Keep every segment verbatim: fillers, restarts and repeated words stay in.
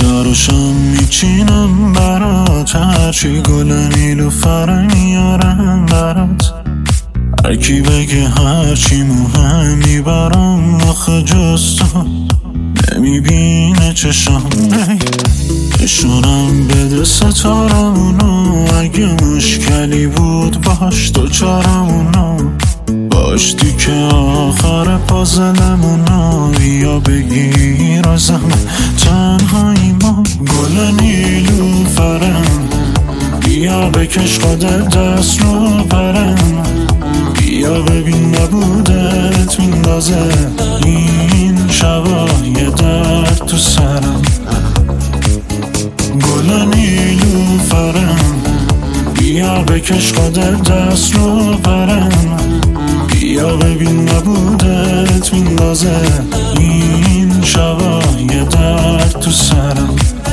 سیاروشم میچینم برات، هرچی گل نیلوفر میارم برات. هرکی بگه هرچی مهمی برام، آخه جز تو نمیبینه چشم. نشونم بده ستارمونو، اگه مشکلی بود باش تو چارمونو. باشتی که آخر پازلمونو، بیا بگیر ازم تنهایی ما. گل نیلوفرم بیا بکش خودت دست رو برم. بیا ببین نبودت میندازه این شبا یه درد تو سرم. گل نیلوفرم بیا بکش خودت دست رو برم. بیا ببین نبودت میندازه این شبا یه درد تو سرم.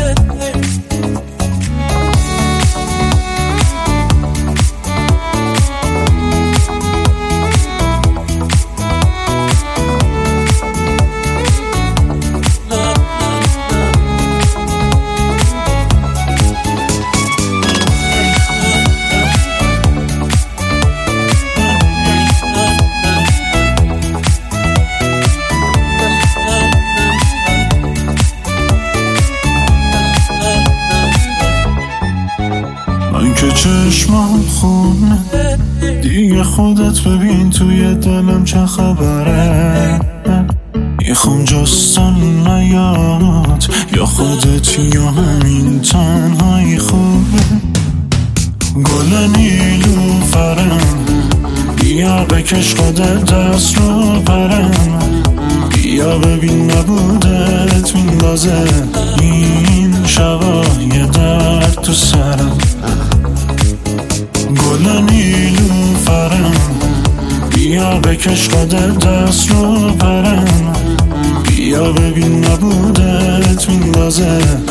من که چشمم خونه دیگه، خودت ببین توی دلم چه خبره. میخوام جستن نیاد، یا خودت یا همین تنهایی خوبه. گل نیلوفرم بیا بکش خودت دست رو برم. بیا ببین نبودت میندازه این شبا یه درد تو سرم. گل نیلوفرم بیا بکش خودت دست رو برم. بیا ببین نبودت میندازه